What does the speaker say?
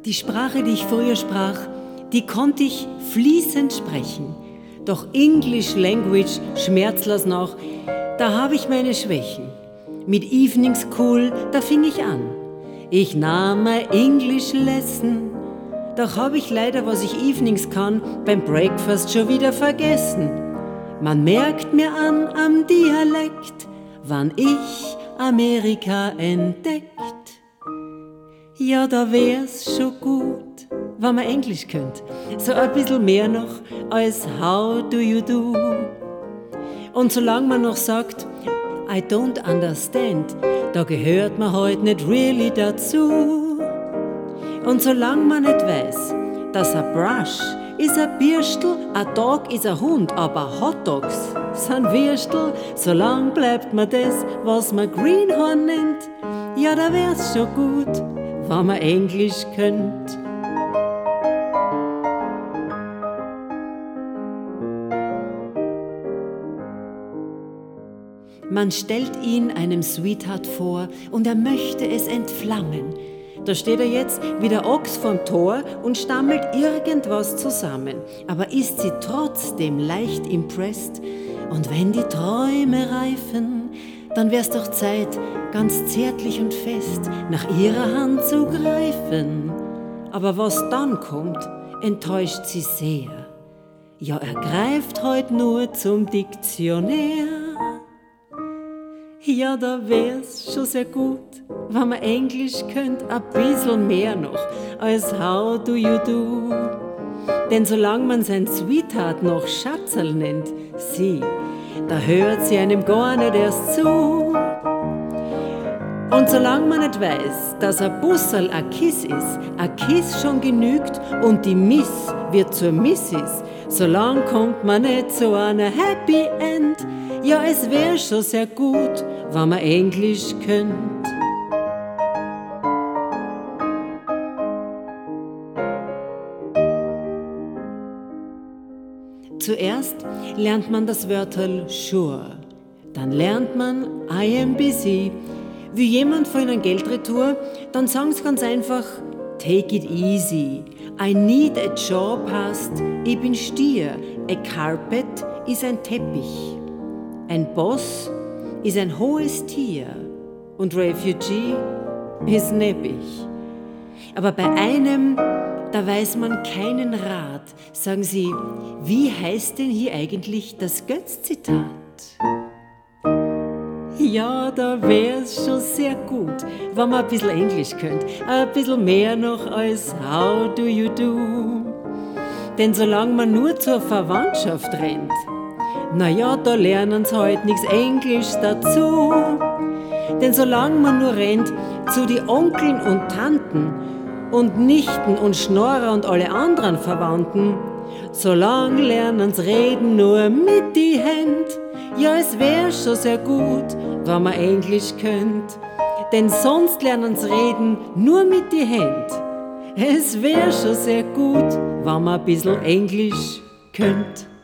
Die Sprache, die ich früher sprach, die konnte ich fließend sprechen. Doch English Language schmerzlos noch, da habe ich meine Schwächen. Mit Evening School, da fing ich an. Ich nahm mein English Lesson, doch habe ich leider, was ich evenings kann, beim Breakfast schon wieder vergessen. Man merkt mir an am Dialekt, wann ich Amerika entdeckt. Ja, da wär's schon gut, wenn man Englisch könnt. So ein bisschen mehr noch als How do you do? Und solange man noch sagt, I don't understand, da gehört man heute nicht really dazu. Und solange man nicht weiß, dass ein Brush ist ein Bürstel, ein Dog ist ein Hund, aber Hotdogs sind Würstel, solange bleibt man das, was man Greenhorn nennt. Ja, da wär's schon gut, wenn man Englisch könnt. Man stellt ihn einem Sweetheart vor und er möchte es entflammen. Da steht er jetzt wie der Ochs vorm Tor und stammelt irgendwas zusammen. Aber ist sie trotzdem leicht impressed? Und wenn die Träume reifen, dann wär's doch Zeit, ganz zärtlich und fest nach ihrer Hand zu greifen. Aber was dann kommt, enttäuscht sie sehr. Ja, er greift heut nur zum Diktionär. Ja, da wär's schon sehr gut, wenn man Englisch könnt, ein bisschen mehr noch als How do you do? Denn solange man sein Sweetheart noch Schatzerl nennt, da hört sie einem gar nicht erst zu. Und solange man nicht weiß, dass ein Busserl ein Kiss ist, ein Kiss schon genügt und die Miss wird zur Missis, solange kommt man nicht zu einer Happy End. Ja, es wär schon sehr gut, wenn man Englisch könnt. Zuerst lernt man das Wörterl sure, dann lernt man I am busy. Wie jemand von Ihnen Geldretour, dann sagen Sie ganz einfach take it easy. I need a job heißt ich bin Stier. A carpet ist ein Teppich. Ein Boss ist ein hohes Tier und Refugee ist neppig. Aber bei einem, da weiß man keinen Rat. Sagen Sie, wie heißt denn hier eigentlich das Götz-Zitat? Ja, da wär's schon sehr gut, wenn man ein bisschen Englisch könnt. Ein bisschen mehr noch als How do you do? Denn solange man nur zur Verwandtschaft rennt, naja, da lernen sie halt nichts Englisch dazu. Denn solange man nur rennt zu die Onkeln und Tanten und Nichten und Schnorrer und alle anderen Verwandten, solange lernen sie reden nur mit die Händ. Ja, es wär schon sehr gut, wenn man Englisch könnt. Denn sonst lernen sie reden nur mit die Händ. Es wär schon sehr gut, wenn man ein bisschen Englisch könnt.